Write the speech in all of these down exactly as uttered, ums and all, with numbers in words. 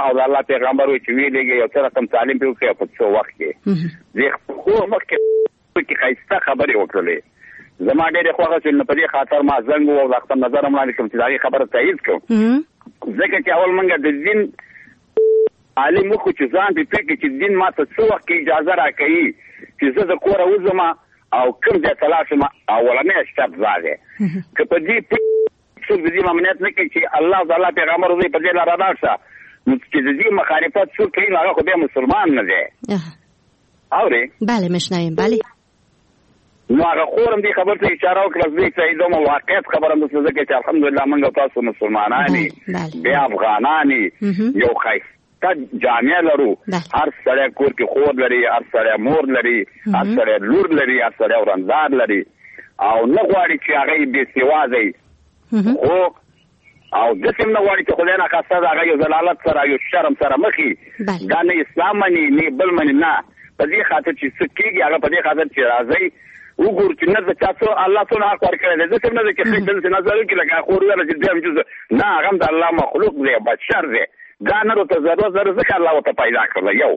او د الله پیغمبر وی چې ویلېږي یو څه رقم تعلیم پیو کې په څو وخت کې زه خو مخکې کې خایسته خبرې وکړلې زما ډېرې خوښه چې په دې خاطر ما زنګ وو او خپل نظر وړاندې کوم چې دا خبره تایید کړم ځکه چې اول منګه د دین عالم خو چې ځان په فکر کې دین ما ته څو وخت اجازه راکړي چې زه د کور وځم او کوم ځای ته لاړ شم اولنې شپ زاغه که په دې څوک د دې امنیت نه کوي چې الله د الله پیغمبر دې په دې لاره راځه نو چې د دې مخالفت څوک کوي هغه خو به مسلمان نه دی اوري بله مشنویم بله نو هغه خورم دې خبر ته اشاره وکړه چې چې دوم واقعیت خبره د څه کې چې الحمدلله موږ تاسو مسلمانانی بیا افغانانی یو خیر تا جامعه لرو هر سړی کور کې خور لري هر سړی مور لري هر سړی لور لري هر سړی ورندار لري او نه غواړي چې هغه بې سوادي خو او د څه نه غواړي چې خدای نه خاصه هغه یو ضلالت سره یو شرم سره مخي دا نه اسلام مني نه بل مني نه په دې خاطر چې څه کېږي هغه په دې خاطر چې راځي وګور چې نه تاسو الله تعالی حق ورکړي د څه نه چې خپل نظر کې لګا خور ولا چې دیم جزء نه هغه د الله مخلوق دی بشر دی دا نه ته ضرورت زره ځکه الله ته پیدا کړل یو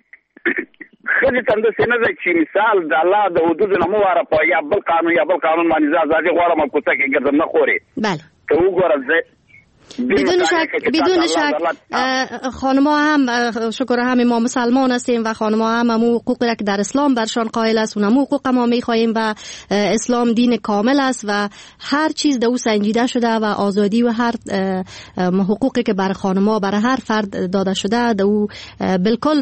خځې تند سینه چې مثال د الله د حدود نه مو واره په یا بل قانون یا بل قانون باندې ځاځي غواړم کوڅه کې ګرځم نه خوري بله ته وګوره بدون شک بدون شک خانم‌ها هم شکر همه ما مسلمان هستیم و خانم‌ها هم همون حقوقی را که در اسلام برشان قائل است اونم حقوق ما می‌خواهیم و اسلام دین کامل است و هر چیز در او سنجیده شده و آزادی و هر حقوقی که بر خانم‌ها برای هر فرد داده شده در او بالکل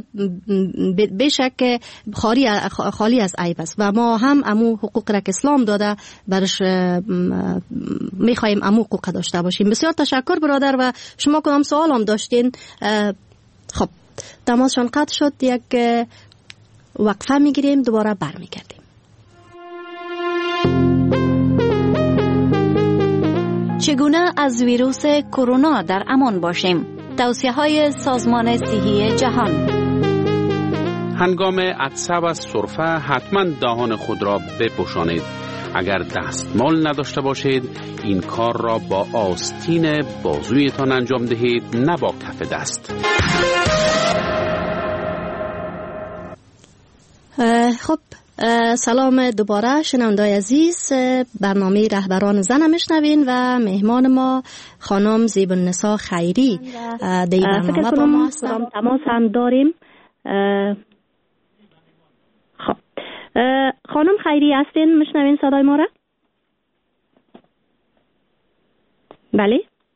بشک خالی خالی از عیب است و ما هم همون حقوق را که اسلام داده برش می‌خواهیم همون حقوق داشته باشیم. بسیار تشکر برادر و شما کدام سوال هم داشتین. خب تماسشان قطع شد، یک وقفه میگیریم دوباره برمیگردیم. چگونه از ویروس کرونا در امان باشیم؟ توصیه های سازمان صحی جهان. هنگام عطسه و سرفه حتما دهان خود را بپوشانید. اگر دستمال نداشته باشید این کار را با آستین بازویتان انجام دهید، نه با کف دست. خب سلام دوباره شنوندای عزیز، برنامه رهبران زن میشنوین و مهمان ما خانم زیبالنسا خیری در برنامه با ما هستن. تماس هم داریم. خب خانم خیری هستین؟ میشنوین صدای ما را؟ بله.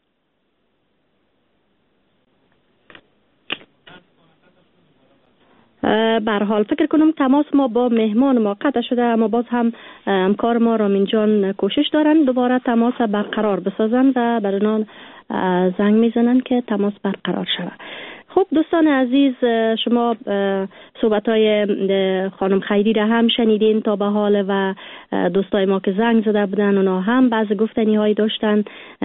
به هر حال فکر کنم تماس ما با مهمان ما قطع شده، اما باز هم همکار ما رامین جان کوشش دارن دوباره تماس برقرار بسازن و برای زنگ میزنن که تماس برقرار شود. خب دوستان عزیز، شما صحبت‌های خانم خیری را هم شنیدین تا به حال و دوستای ما که زنگ زده بودن اونا هم بعض گفتنی‌هایی داشتن.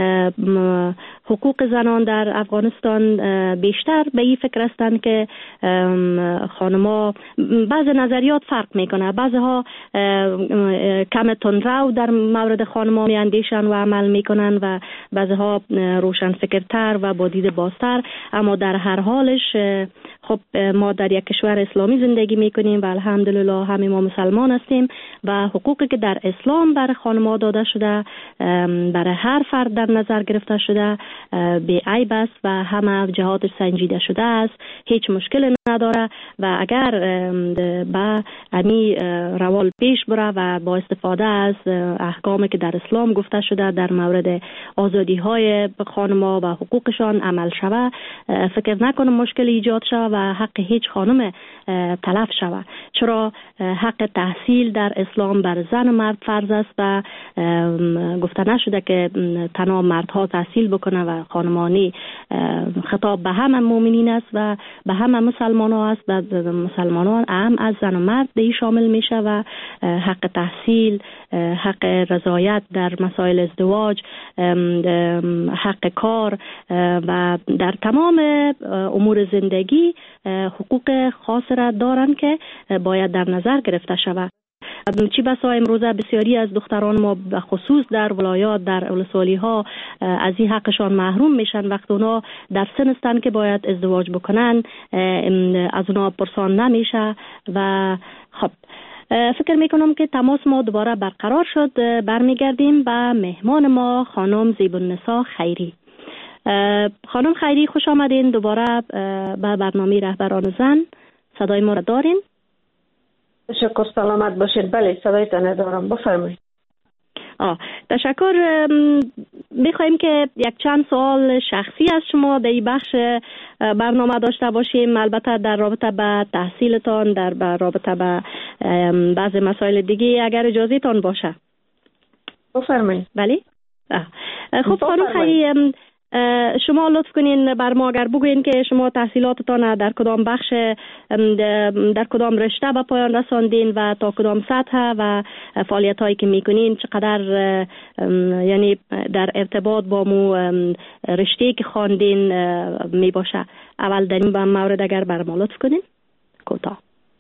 حقوق زنان در افغانستان بیشتر به این فکر هستند که خانم‌ها بعض نظریات فرق میکنه، بعضها کم تندرو در مورد خانم‌ها میاندیشن و عمل میکنن و بعضها روشن فکرتر و با دید بازتر. اما در هر حالش خب ما در یک کشور اسلامی زندگی میکنیم و الحمدلله همه ما مسلمان هستیم و حقوقی که در اسلام برای خانم‌ها داده شده برای هر فرد در نظر گرفته شده بی عیب است و همه جهاتش سنجیده شده است، هیچ مشکل نداره و اگر با امی روال پیش بره و با استفاده از احکامی که در اسلام گفته شده در مورد آزادی های خانم‌ها و حقوقشان عمل شود، فکر نکنم مشکل ایجاد شود و حق هیچ خانم تلف شود. چرا حق تحصیل در اسلام بر زن و مرد فرض است و گفته نشده که تنها مردها تحصیل بکنه و خانمانی خطاب به همه مؤمنین است و به همه مسلمان ها است و مسلمانان هم از زن و مرد به شامل میشه و حق تحصیل، حق رضایت در مسائل ازدواج، حق کار و در تمام امور زندگی حقوق خاص را دارن که باید در نظر گرفته شود. چی بسا امروزه بسیاری از دختران ما به خصوص در ولایات در ولسوالی ها از این حقشان محروم میشن وقتی اونا در سن هستن که باید ازدواج بکنن، از اونا پرسان نمیشه. و خب فکر میکنم که تماس ما دوباره برقرار شد. برمیگردیم به مهمان ما خانم زیبالنسا خیری. خانم خیری خوش آمدین دوباره به برنامه رهبران زن. صدای ما را دارین؟ تشکر، سلامت باشید. بله صدایتان دارم، بفرمایید. آه تشکر. میخوایم که یک چند سوال شخصی از شما در این بخش برنامه داشته باشیم، البته در رابطه به تحصیلتان، در رابطه به بعض مسائل دیگه اگر اجازه تان باشه. بفرمایید. بله. خب خانم خیری، شما لطف کنین بر ما اگر بگوین که شما تحصیلاتتان در کدام بخش، در کدام رشته به پایان رساندین و تا کدام سطح و فعالیت هایی که میکنین چقدر یعنی در ارتباط با مو رشته که خواندین می باشه. اول در این مورد اگر بر ما لطف کنین کوتاه.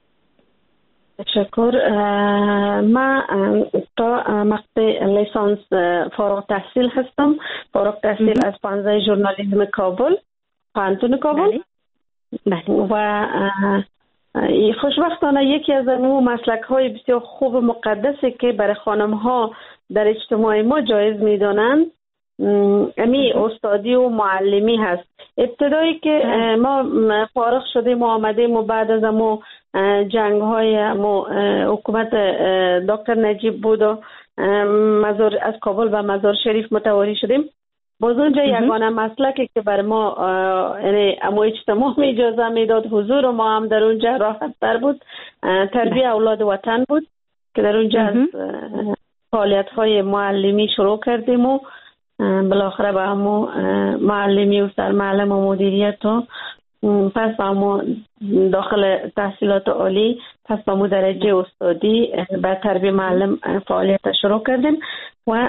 تشکر. ما تا مقطع لیسانس فارغ تحصیل هستم، فارغ تحصیل از پانزده ژورنالیسم کابل، پانتون کابل. بله. و خوشبختانه یکی از اون مسلک های بسیار خوب و مقدسی که برای خانم ها در اجتماع ما جایز میدانند امی استادی و معلمی هست. ابتدایی که ما فارغ شدیم و آمدیم و بعد از امو جنگ های امو حکومت دکتر نجیب بود و مزار از کابل به مزار شریف متواری شدیم، باز اونجا یگانه مسلکی که بر ما یعنی امو اجتماع می اجازه میداد حضور ما هم در اونجا راحت تر بود، تربیه اولاد وطن بود که در اونجا از فعالیت های معلمی شروع کردیم و بالاخره به همو معلمی و سرمعلم و مدیریت و پس به همو داخل تحصیلات عالی، پس به همو درجه استادی به تربیه معلم فعالیت شروع کردیم و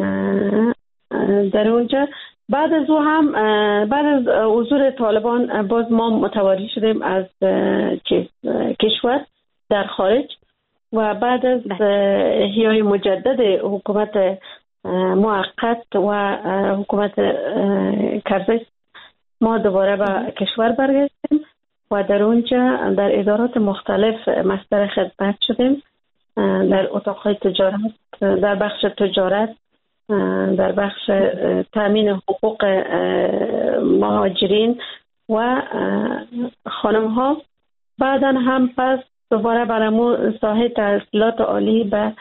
در اونجا بعد از او هم بعد از حضور طالبان باز ما متواری شدیم از کشور در خارج و بعد از احیای مجدد حکومت موقت و حکومت کرزی ما دوباره به کشور برگشتیم و در اونجا در ادارات مختلف مصدر خدمت شدیم، در اتاقهای تجارت، در بخش تجارت، در بخش تامین حقوق مهاجرین و خانم ها. بعدا هم پس دوباره برامون ساحه تحصیلات عالی به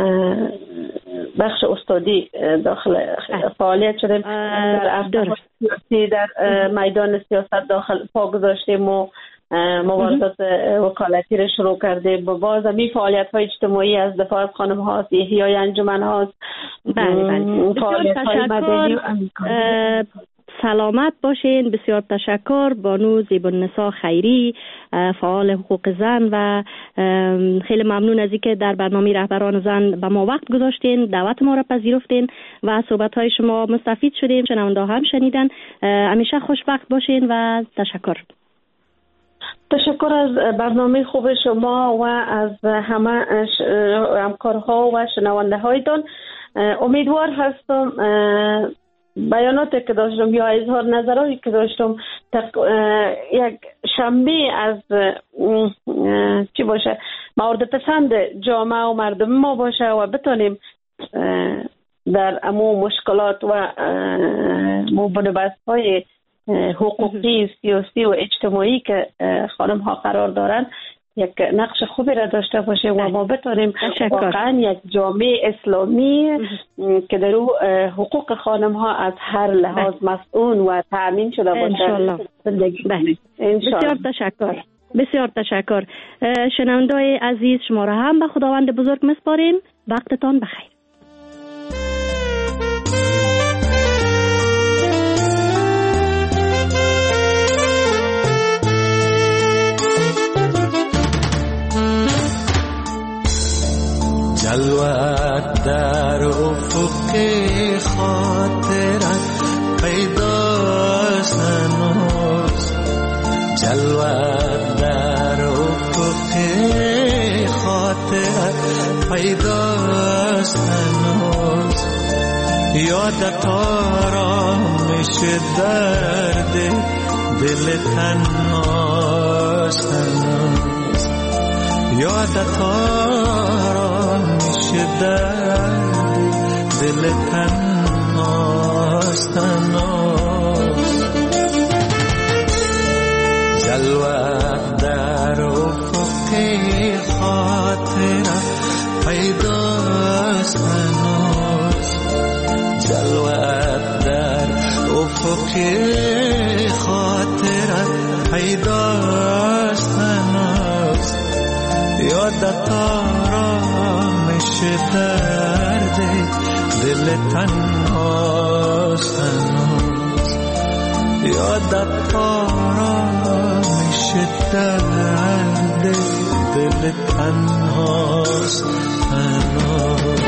بخش استادی داخل فعالیت شدیم، در افدار سیاسی در میدان سیاست داخل پا گذاشتیم و مبارزات وکالتی رو شروع کردیم و باز می فعالیت های اجتماعی از دفاع از خانم هاست، احیای انجمن هاست. بله بله. فعالیت های مدنی. سلامت باشین. بسیار تشکر. بانو زیبالنسا خیری، فعال حقوق زن، و خیلی ممنون از اینکه در برنامه رهبران زن به ما وقت گذاشتین، دعوت ما را پذیرفتین و صحبت های شما مستفید شدیم، شنونده هم شنیدن. همیشه خوشبخت باشین و تشکر. تشکر از برنامه خوب شما و از همه همکارها و شنونده هایتان. امیدوار هستم بیاناتی که داشتم یا اظهار نظراتی که داشتم یک شنبه از چی باشه مورد پسند جامعه و مردم ما باشه و بتونیم در امو مشکلات و مبنبست های حقوقی، سیاسی و اجتماعی که خانم ها قرار دارن یک نقش خوبی را داشته باشه و ما بتونیم واقعا یک جامعه اسلامی که در او حقوق خانم ها از هر لحاظ مسئول و تأمین شده باشه. انشالله. بسیار تشکر. بسیار تشکر. شنونده‌های عزیز، شما را هم به خداوند بزرگ میسپاریم. وقتتان بخیر. جلوت در افق خاطرت پیداست هنوز، جلوت در افق خاطرت پیداست هنوز، یادت آرامش درد دل تنهاست هنوز، یادت آرامش درد دل تنهاست هنوز. جلوه در افق خاطرت پیداست هنوز، جلوه در افق خاطرت پیداست هنوز، یادت آرامش درد دل تنهاست هنوز، یادت آرامش درد دل تنهاست هنوز.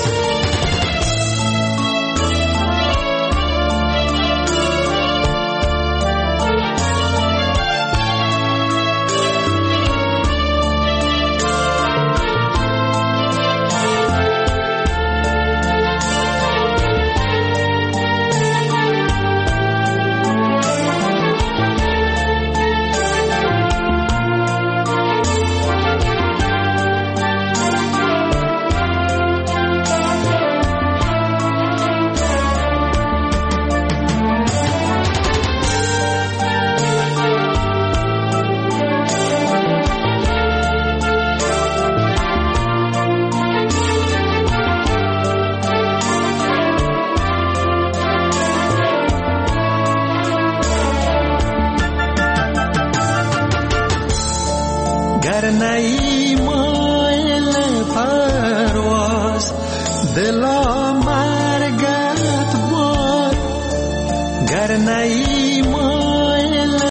نئی مایل پرواز دلا مرگت باد، گر نئی